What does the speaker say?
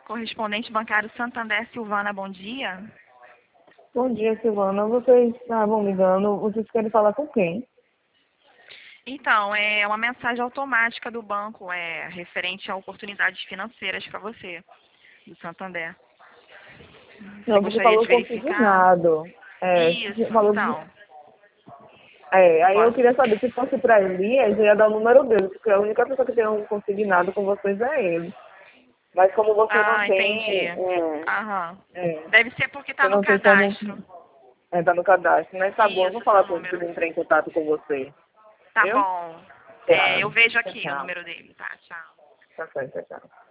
correspondente bancário Santander Silvana, bom dia. Bom dia, Silvana. Vocês estavam ligando. Vocês querem falar com quem? Então, é uma mensagem automática do banco, referente a oportunidades financeiras para você, do Santander. Você Não, você gostaria falou de verificar? consignado. Você Isso, falou então. aí eu Posso? queria saber se fosse para Elias, eu ia dar o número dele, porque a única pessoa que tem um consignado com vocês é ele. Mas como você não Ah, entendi. tem, Aham. é, Deve ser porque está você no não tem como, cadastro. tá no cadastro, mas tá bom, eu vou Isso, seu falar com ele para número. ele entrar em contato com você. Tá Viu? bom. Tchau. Eu vejo Tchau, aqui o tchau. número dele, tá? Tchau. Tá certo, tchau.